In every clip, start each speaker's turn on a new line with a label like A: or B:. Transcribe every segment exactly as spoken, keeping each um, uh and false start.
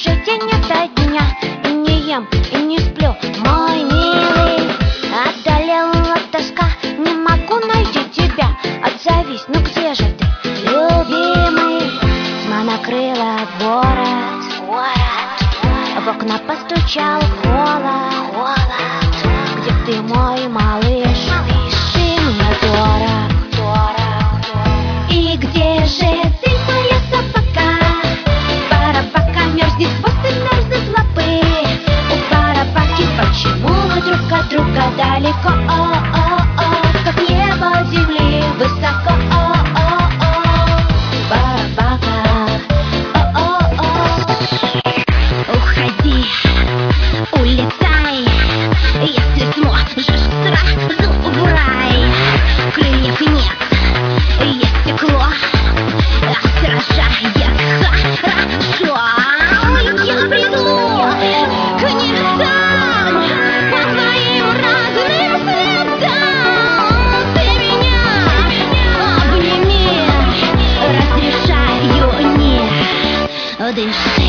A: жить и не до дня. И не ем, и не сплю, мой милый. Одолела тоска, не могу найти тебя. Отзовись, ну где же ты, любимый? Тьма накрыла город, в окна постучал холод, холод. Где ты, мой малыш? Ты мне дорог, дорог, дорог. И где же ты, моя собака? Барабака, мерзнет хвост и мерзнут лапы. У барабаки почему мы друг от друга далеко? О-о-о, как небо от земли высоко. О-о-о, барабака. О-о-о, уходи, улетай. Если сможешь, сразу в рай. Крыльев нет, есть стекло, сражает хорошо. Я приду к небесам по твоим разным следам. Ты меня обними, разрешаю не дыши.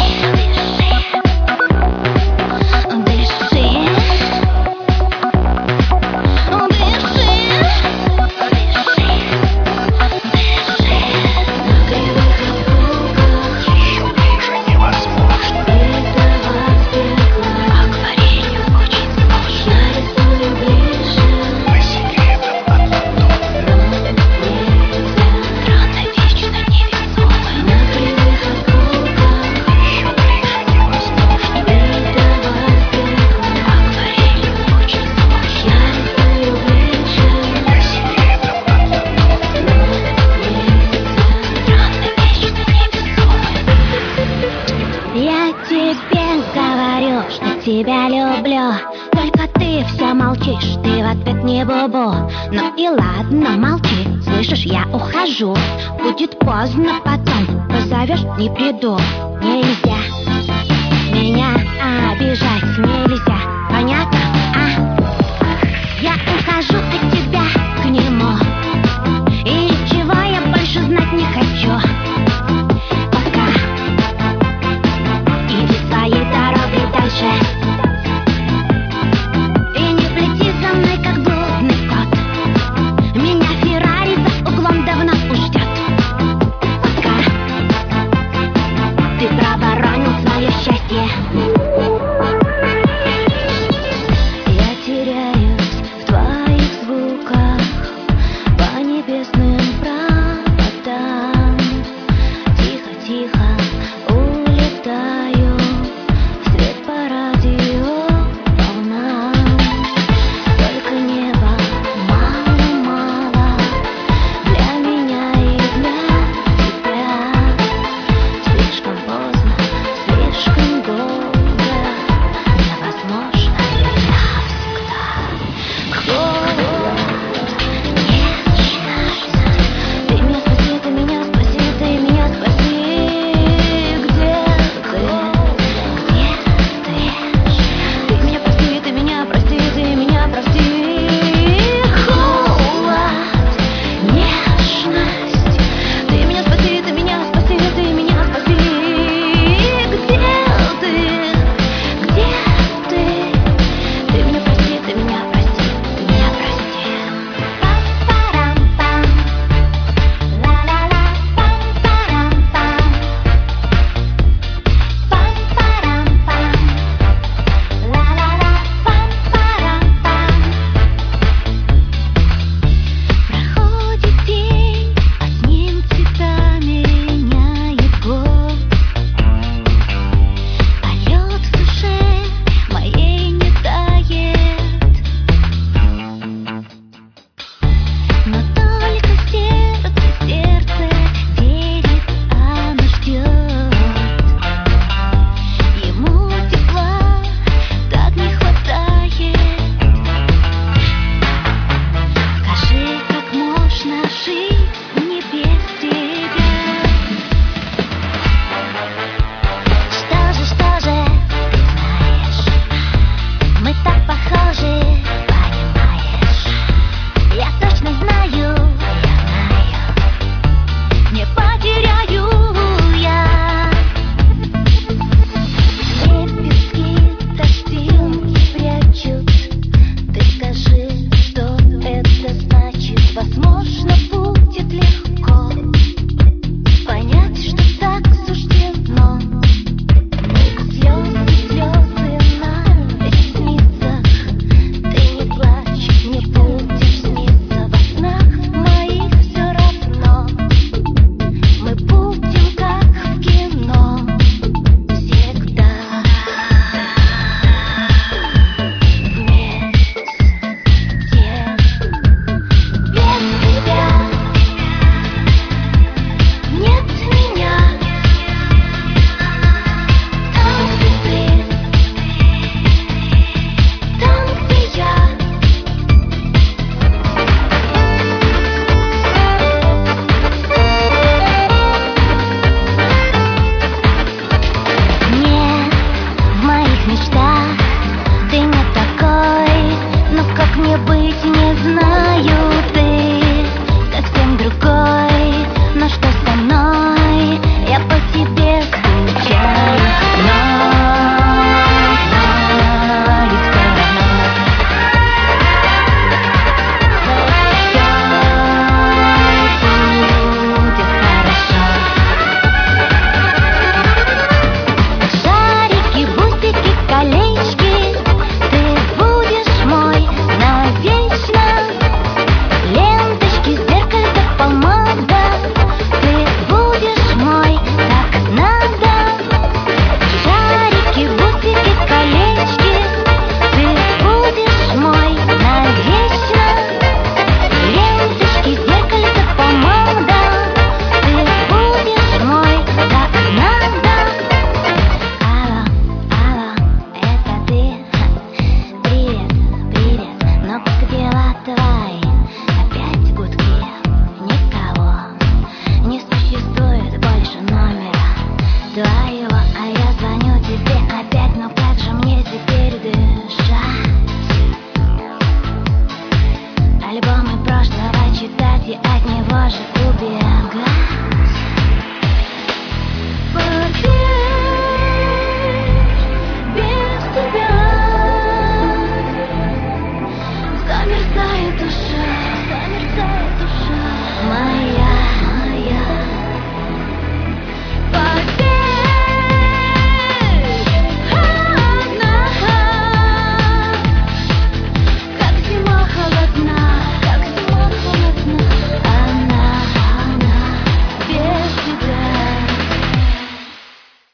A: Я тебе говорю, что тебя люблю. Только ты все молчишь, ты в ответ не бубу. Ну и ладно, молчи, слышишь, я ухожу. Будет поздно потом, позовешь, не приду. Нельзя